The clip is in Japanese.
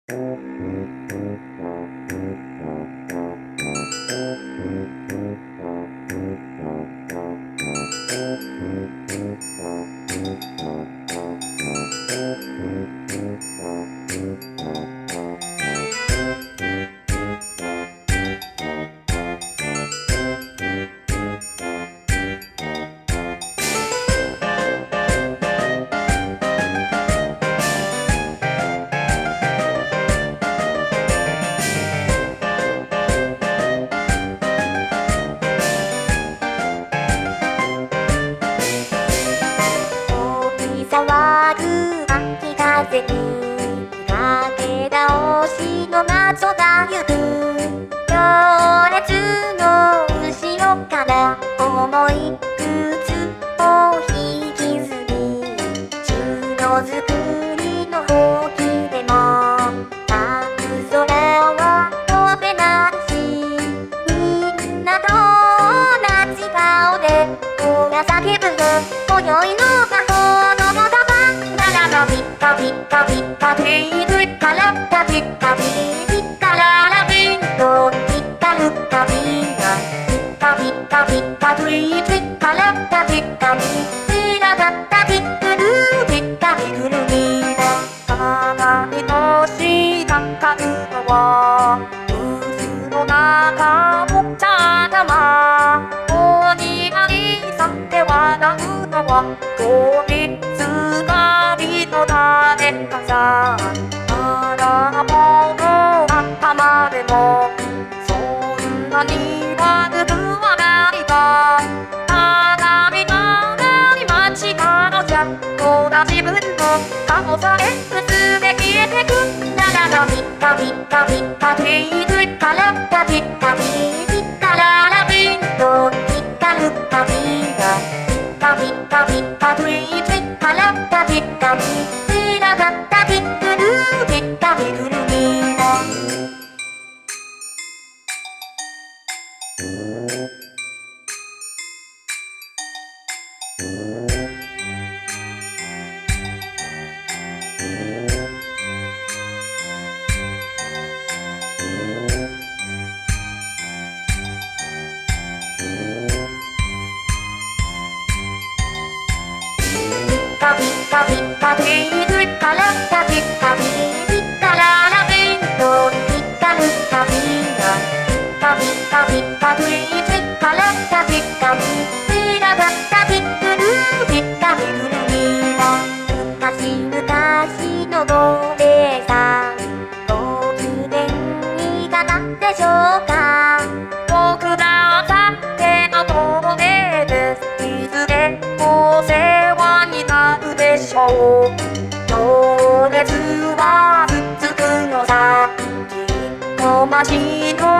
騒ぐ秋風にかけ倒しの謎がゆく行列の後ろから重い靴を引きずり城作りのほうきでも夏空は飛べないしみんなと同じ顔でほら叫ぶよ今宵の魔法のピカピカピカピーカラッカピカピーカララビンドピカルカビナピカピカピカピーカラッカピカピラダッタピクルピカピクルミナ鏡の下かるのは渦の中お茶玉鬼ありさって笑うのはゴミ誰かさあらもの頭でもそんなに悪くはないかただみたに街角じゃ同じ分の顔さえ薄で消えてくならピカピカピカピーからピカピーからラビンドピカルカビがピカピカピカピーからピカピーピカピカピーカラッカピカピーカララビンドピカルカビナピカピカピカピーカラッカピカピラダッタピクルピカピクルミナ昔々のご霊さんご機嫌いかがでしょうか僕らさてのご霊ですいずれお世話になるでしょう行列は続くのさきっと街の